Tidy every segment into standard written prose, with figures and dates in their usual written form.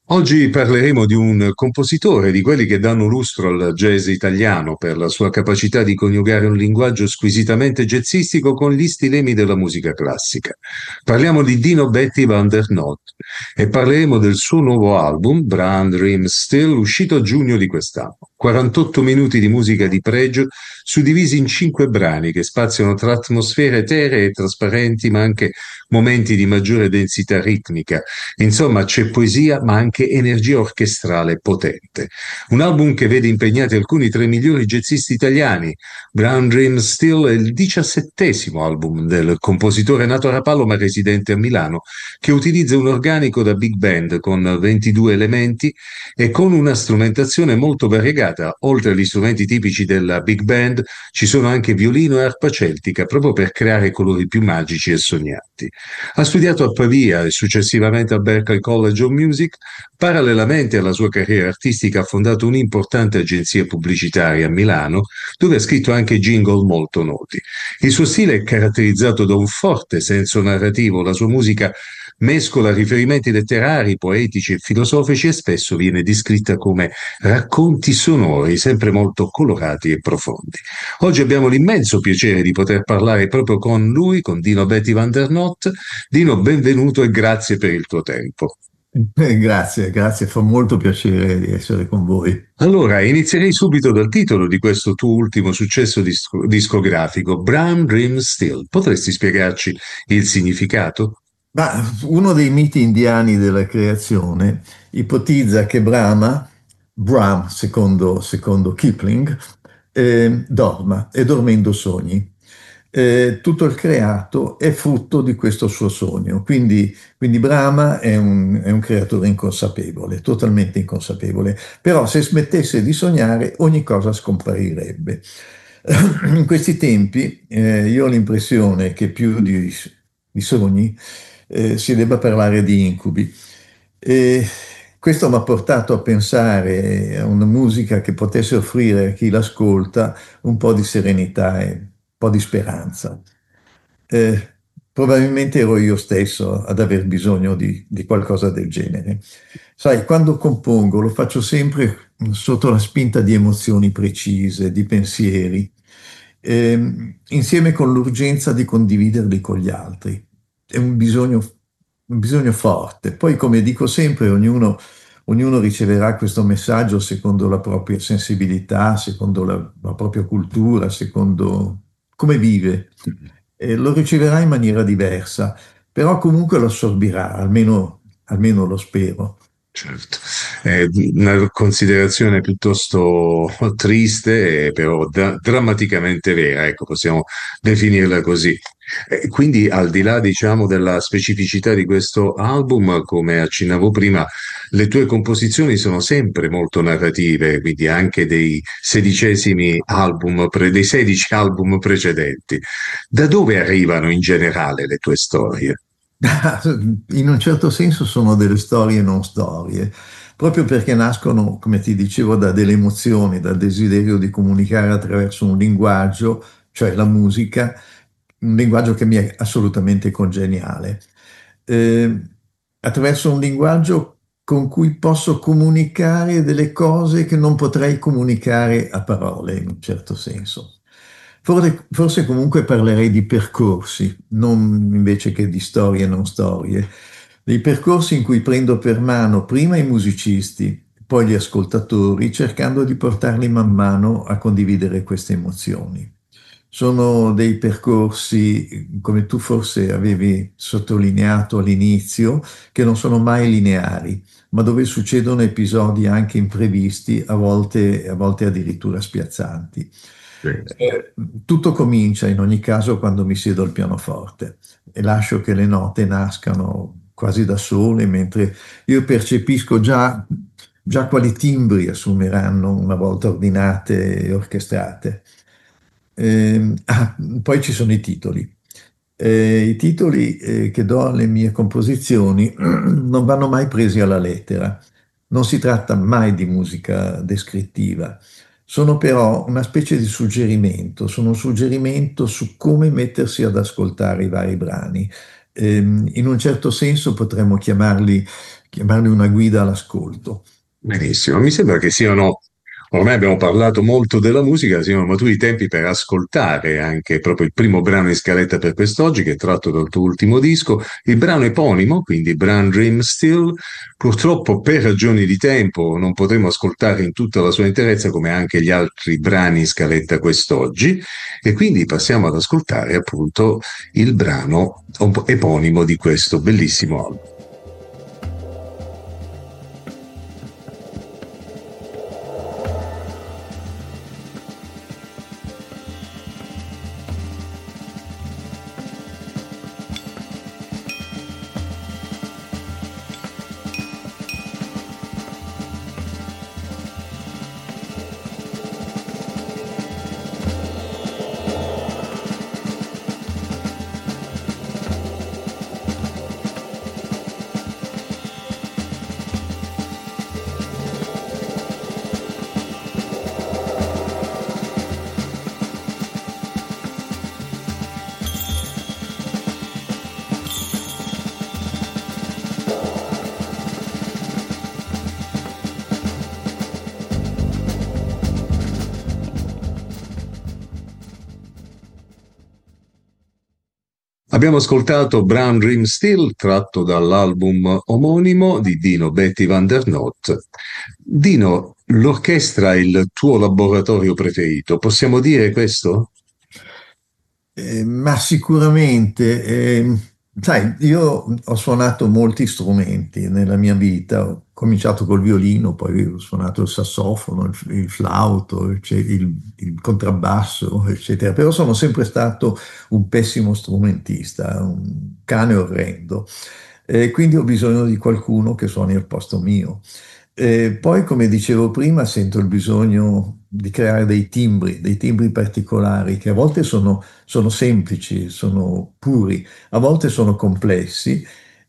Oggi parleremo di un compositore, di quelli che danno lustro al jazz italiano per la sua capacità di coniugare un linguaggio squisitamente jazzistico con gli stilemi della musica classica. Parliamo di Dino Betty van der Noot e parleremo del suo nuovo album, Brand Dream Still, uscito a giugno di quest'anno. 48 minuti di musica di pregio, suddivisi in 5 brani che spaziano tra atmosfere eteree e trasparenti, ma anche momenti di maggiore densità ritmica. Insomma, c'è poesia, ma anche energia orchestrale potente. Un album che vede impegnati alcuni tra i migliori jazzisti italiani. Brown Dream Still è il 17° album del compositore nato a Rapallo ma residente a Milano, che utilizza un organico da big band con 22 elementi e con una strumentazione molto variegata. Oltre agli strumenti tipici della big band, ci sono anche violino e arpa celtica, proprio per creare colori più magici e sognanti. Ha studiato a Pavia e successivamente al Berklee College of Music. Parallelamente alla sua carriera artistica ha fondato un'importante agenzia pubblicitaria a Milano, dove ha scritto anche jingle molto noti. Il suo stile è caratterizzato da un forte senso narrativo, la sua musica mescola riferimenti letterari, poetici e filosofici e spesso viene descritta come racconti sonori, sempre molto colorati e profondi. Oggi abbiamo l'immenso piacere di poter parlare proprio con lui, con Dino Betty van der Noot. Dino, benvenuto e grazie per il tuo tempo. Grazie, grazie, fa molto piacere di essere con voi. Allora, inizierei subito dal titolo di questo tuo ultimo successo discografico, Brown Dream Still. Potresti spiegarci il significato? Ma uno dei miti indiani della creazione ipotizza che Brahm secondo Kipling, dorma e dormendo sogni. Tutto il creato è frutto di questo suo sogno, quindi Brahma è un creatore inconsapevole, totalmente inconsapevole, però se smettesse di sognare ogni cosa scomparirebbe. In questi tempi io ho l'impressione che più di sogni si debba parlare di incubi. E questo mi ha portato a pensare a una musica che potesse offrire a chi l'ascolta un po' di serenità e un po' di speranza. Eh, Probabilmente ero io stesso ad aver bisogno di qualcosa del genere. Sai, quando compongo lo faccio sempre sotto la spinta di emozioni precise, di pensieri, insieme con l'urgenza di condividerli con gli altri. È un bisogno forte. Poi, come dico sempre, ognuno riceverà questo messaggio secondo la propria sensibilità, secondo la propria cultura, secondo come vive. E lo riceverà in maniera diversa, però comunque lo assorbirà, almeno lo spero. Certo, è una considerazione piuttosto triste, però drammaticamente vera, ecco, possiamo definirla così. Quindi, al di là, diciamo, della specificità di questo album, come accennavo prima, le tue composizioni sono sempre molto narrative, quindi anche dei 16 album precedenti. Da dove arrivano in generale le tue storie? In un certo senso sono delle storie non storie, proprio perché nascono, come ti dicevo, da delle emozioni, dal desiderio di comunicare attraverso un linguaggio, cioè la musica, un linguaggio che mi è assolutamente congeniale. Eh, Attraverso un linguaggio con cui posso comunicare delle cose che non potrei comunicare a parole, in un certo senso. Forse comunque parlerei di percorsi, non invece che di storie e non storie. Dei percorsi in cui prendo per mano prima i musicisti, poi gli ascoltatori, cercando di portarli man mano a condividere queste emozioni. Sono dei percorsi, come tu forse avevi sottolineato all'inizio, che non sono mai lineari, ma dove succedono episodi anche imprevisti, a volte addirittura spiazzanti. Eh, Tutto comincia in ogni caso quando mi siedo al pianoforte e lascio che le note nascano quasi da sole, mentre io percepisco già quali timbri assumeranno una volta ordinate e orchestrate. Poi ci sono i titoli. I titoli che do alle mie composizioni non vanno mai presi alla lettera. Non si tratta mai di musica descrittiva. Sono però una specie di suggerimento, sono un suggerimento su come mettersi ad ascoltare i vari brani. In un certo senso potremmo chiamarli una guida all'ascolto. Benissimo, mi sembra che siano, ormai abbiamo parlato molto della musica, siano maturi i tempi per ascoltare anche proprio il primo brano in scaletta per quest'oggi, che è tratto dal tuo ultimo disco, il brano eponimo, quindi Brown Dream Still. Purtroppo per ragioni di tempo non potremo ascoltare in tutta la sua interezza come anche gli altri brani in scaletta quest'oggi, e quindi passiamo ad ascoltare appunto il brano eponimo di questo bellissimo album. Abbiamo ascoltato Brown Dream Still, tratto dall'album omonimo di Dino Betty van der Noot. Dino, l'orchestra è il tuo laboratorio preferito, possiamo dire questo? Ma sicuramente, sai, io ho suonato molti strumenti nella mia vita, ho cominciato col violino, poi ho suonato il sassofono, il flauto, il contrabbasso, eccetera, però sono sempre stato un pessimo strumentista, un cane orrendo, e quindi ho bisogno di qualcuno che suoni al posto mio. Poi, come dicevo prima, sento il bisogno di creare dei timbri particolari che a volte sono semplici, sono puri, a volte sono complessi,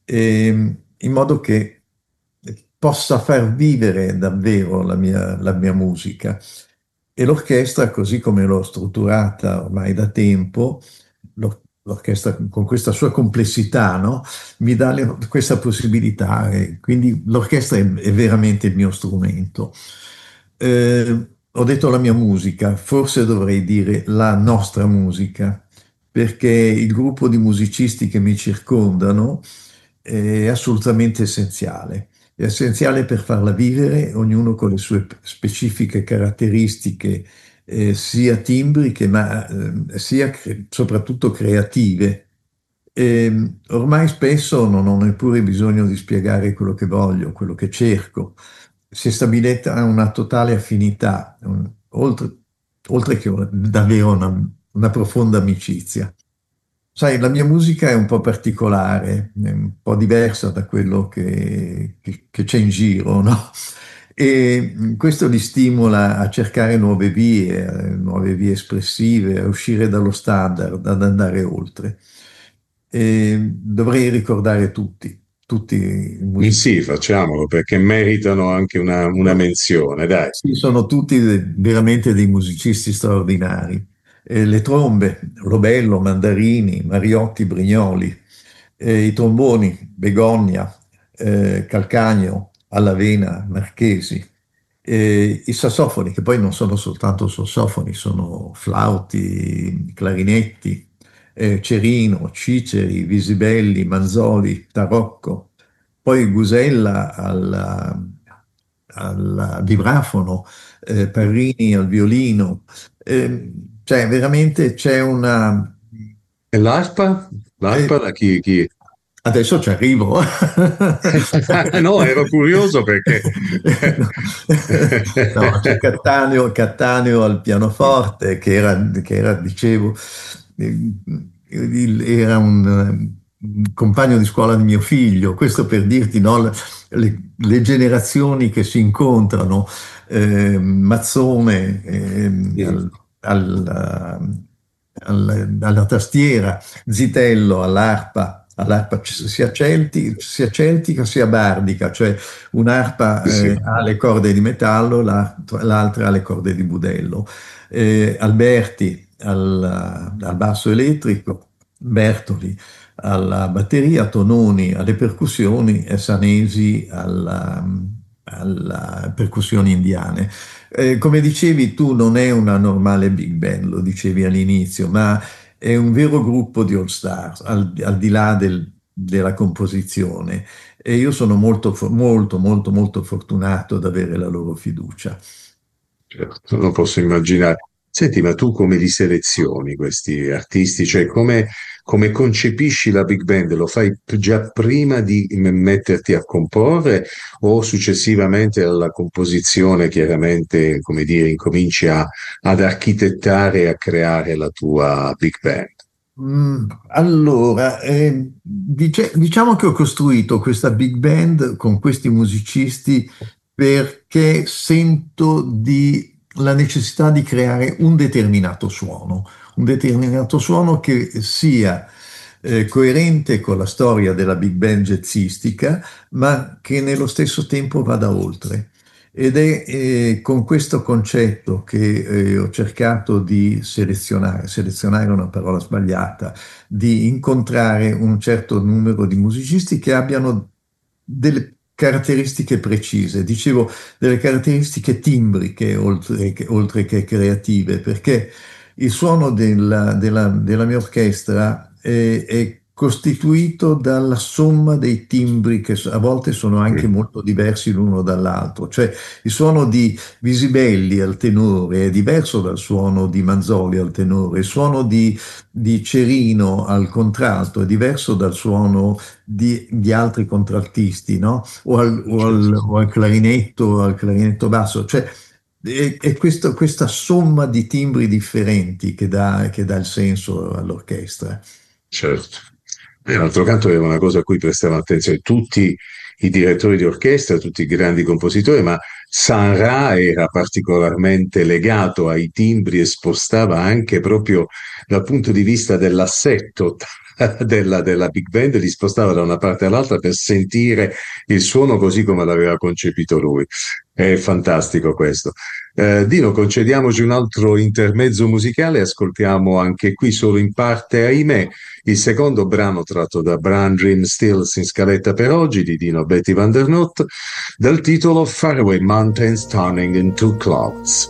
in modo che possa far vivere davvero la mia musica. E l'orchestra, così come l'ho strutturata ormai da tempo, l'orchestra con questa sua complessità, no? Mi dà questa possibilità, e quindi l'orchestra è veramente il mio strumento. Ho detto la mia musica, forse dovrei dire la nostra musica, perché il gruppo di musicisti che mi circondano è assolutamente essenziale. È essenziale per farla vivere, ognuno con le sue specifiche caratteristiche, sia timbriche, ma sia soprattutto creative. Ormai spesso non ho neppure bisogno di spiegare quello che voglio, quello che cerco. Si è stabilita una totale affinità, oltre che davvero una profonda amicizia. Sai, la mia musica è un po' particolare, è un po' diversa da quello che c'è in giro, no? E questo li stimola a cercare nuove vie espressive, a uscire dallo standard, ad andare oltre. E dovrei ricordare tutti i Sì, musicisti. facciamolo perché meritano anche una menzione, dai. Sì, sono tutti veramente dei musicisti straordinari. Le trombe, Robello, Mandarini, Mariotti, Brignoli, i tromboni, Begogna, Calcagno, Allavena, Marchesi, i sassofoni, che poi non sono soltanto sassofoni, sono flauti, clarinetti, Cerino, Ciceri, Visibelli, Manzoli, Tarocco, poi Gusella al vibrafono, Parrini al violino. Cioè, veramente c'è una... E l'arpa? eh, L'arpa da chi? Adesso ci arrivo. No, ero curioso perché... No, c'è Cattaneo al pianoforte, dicevo, era un compagno di scuola di mio figlio. Questo per dirti, no, le generazioni che si incontrano, Mazzone Sì, alla tastiera, Zitello all'arpa sia celtica sia bardica, cioè un'arpa sì. ha le corde di metallo, l'altra ha le corde di budello. Alberti al basso elettrico, Bertoli alla batteria, Tononi alle percussioni e Sanesi alla percussioni indiane. Come dicevi tu, non è una normale big band, lo dicevi all'inizio, ma è un vero gruppo di all stars, al di là della composizione. E io sono molto fortunato ad avere la loro fiducia. Certo, lo posso immaginare. Senti, ma tu come li selezioni questi artisti? Cioè, come concepisci la big band? Lo fai già prima di metterti a comporre o successivamente alla composizione, chiaramente, come dire, incominci ad architettare e a creare la tua big band? Allora, diciamo che ho costruito questa big band con questi musicisti perché sento la necessità di creare un determinato suono che sia coerente con la storia della big band jazzistica, ma che nello stesso tempo vada oltre. Ed è con questo concetto che ho cercato di selezionare è una parola sbagliata, di incontrare un certo numero di musicisti che abbiano delle caratteristiche precise, dicevo delle caratteristiche timbriche oltre che creative, perché il suono della mia orchestra è costituito dalla somma dei timbri che a volte sono anche Mm. molto diversi l'uno dall'altro, cioè il suono di Visibelli al tenore è diverso dal suono di Manzoli al tenore, il suono di Cerino al contralto è diverso dal suono di altri contraltisti, no? Certo. O al clarinetto basso, cioè è questa somma di timbri differenti che dà il senso all'orchestra. Certo. E d'altro canto era una cosa a cui prestavano attenzione tutti i direttori di orchestra, tutti i grandi compositori, ma San Ra era particolarmente legato ai timbri e spostava anche proprio dal punto di vista dell'assetto della big band, li spostava da una parte all'altra per sentire il suono così come l'aveva concepito lui. È fantastico questo. Dino, concediamoci un altro intermezzo musicale, ascoltiamo anche qui solo in parte, ahimè, il secondo brano tratto da Brand Dream Stills in scaletta per oggi di Dino Betty Vandernot, dal titolo Faraway Mountains Turning into Clouds.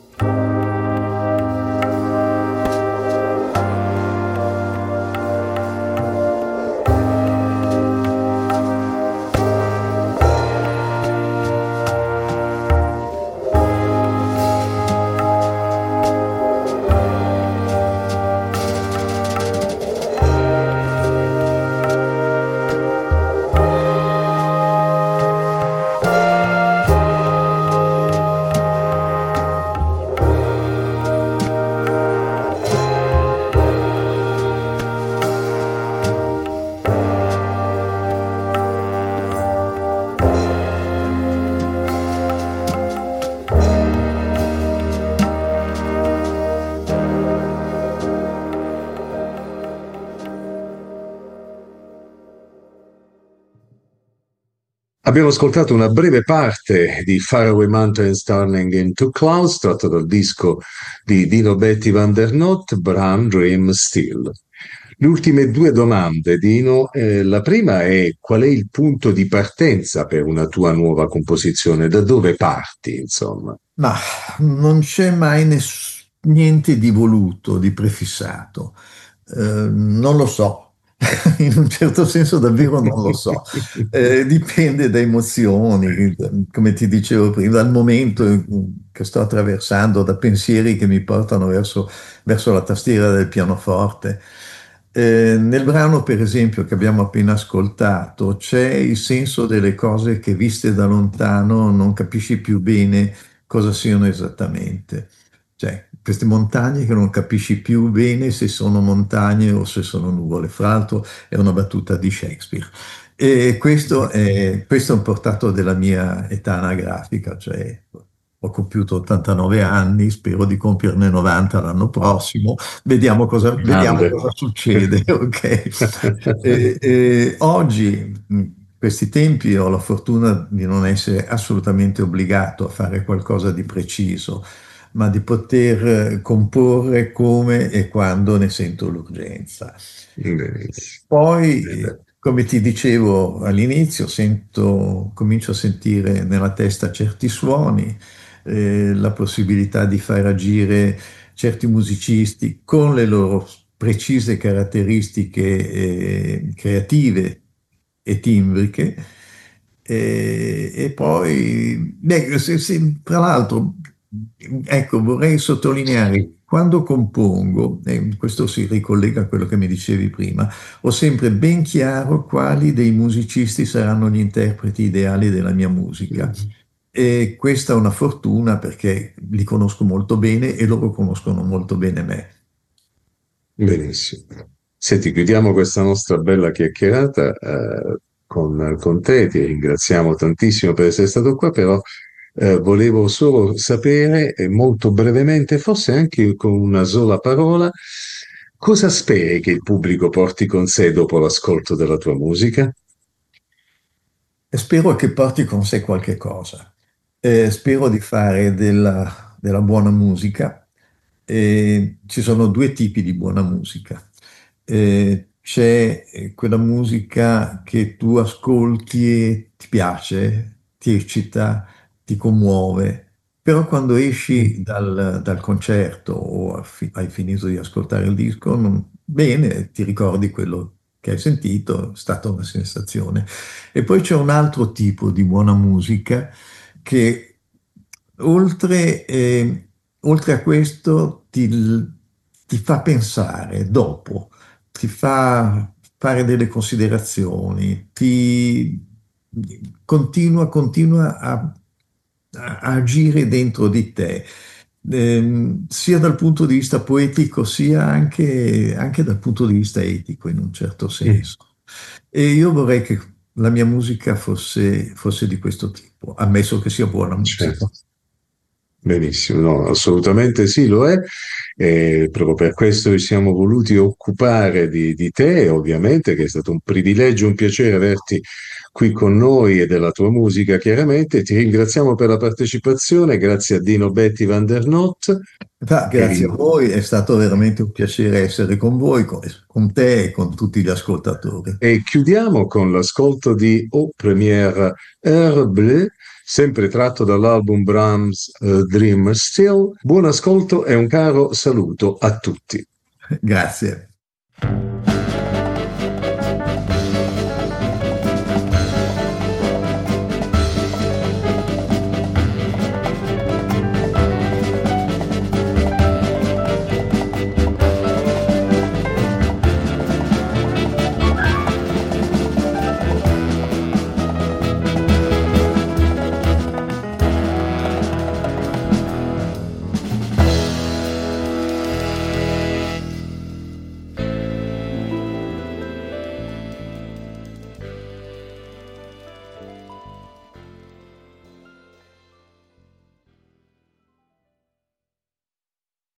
Abbiamo ascoltato una breve parte di Faraway Mountains Turning into Clouds, tratto dal disco di Dino Betty Van der Not, Brand Dream Still. Le ultime due domande, Dino. La prima è: qual è il punto di partenza per una tua nuova composizione? Da dove parti, insomma? Ma non c'è mai niente di voluto, di prefissato. Non lo so. In un certo senso davvero non lo so. Dipende da emozioni, come ti dicevo prima, dal momento che sto attraversando, da pensieri che mi portano verso la tastiera del pianoforte. Nel brano, per esempio, che abbiamo appena ascoltato, c'è il senso delle cose che viste da lontano non capisci più bene cosa siano esattamente. Cioè, queste montagne che non capisci più bene se sono montagne o se sono nuvole. Fra l'altro è una battuta di Shakespeare. E questo è un portato della mia età anagrafica, cioè ho compiuto 89 anni, spero di compierne 90 l'anno prossimo, vediamo Grande. cosa succede, ok? Oggi, in questi tempi, ho la fortuna di non essere assolutamente obbligato a fare qualcosa di preciso, ma di poter comporre come e quando ne sento l'urgenza. Benissimo. Poi, Bene. come ti dicevo all'inizio, comincio a sentire nella testa certi suoni, la possibilità di far agire certi musicisti con le loro precise caratteristiche, creative e timbriche. E poi, beh, tra l'altro, ecco, vorrei sottolineare, quando compongo, e questo si ricollega a quello che mi dicevi prima, ho sempre ben chiaro quali dei musicisti saranno gli interpreti ideali della mia musica. E questa è una fortuna perché li conosco molto bene e loro conoscono molto bene me. Benissimo. Senti, chiudiamo questa nostra bella chiacchierata con te, ti ringraziamo tantissimo per essere stato qua, però volevo solo sapere molto brevemente, forse anche con una sola parola, cosa speri che il pubblico porti con sé dopo l'ascolto della tua musica? E spero che porti con sé qualche cosa. Spero di fare della buona musica. Ci sono due tipi di buona musica. C'è quella musica che tu ascolti e ti piace, ti eccita, ti commuove, però quando esci dal concerto o hai finito di ascoltare il disco, bene, ti ricordi quello che hai sentito, è stata una sensazione. E poi c'è un altro tipo di buona musica che oltre, oltre a questo ti fa pensare dopo, ti fa fare delle considerazioni, ti continua a agire dentro di te, sia dal punto di vista poetico, sia anche dal punto di vista etico, in un certo Mm. senso. E io vorrei che la mia musica fosse di questo tipo, ammesso che sia buona musica. Certo. Benissimo, no, assolutamente sì, lo è. E proprio per questo ci siamo voluti occupare di te, ovviamente, che è stato un privilegio, un piacere averti qui con noi e della tua musica, chiaramente. Ti ringraziamo per la partecipazione, grazie a Dino Betti van der Not. Grazie a E, voi, è stato veramente un piacere essere con voi, con te e con tutti gli ascoltatori. e chiudiamo con l'ascolto di Au Première Heure Bleue, sempre tratto dall'album Brahms Dream Still. Buon ascolto e un caro saluto a tutti. Grazie.